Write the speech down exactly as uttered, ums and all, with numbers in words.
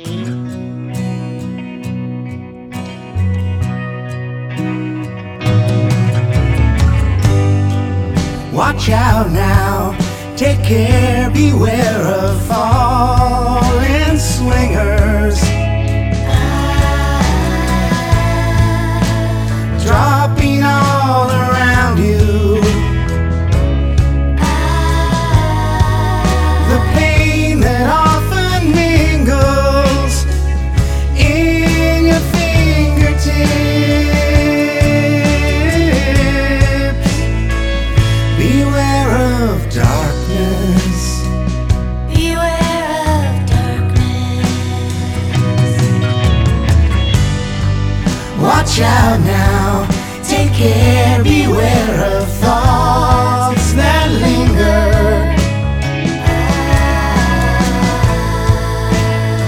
Watch out now, take care, beware of falling swingers. Dropping all around you. The pain that often mingles in your fingertips. Beware of darkness. Beware of darkness. Watch out now, take care, beware of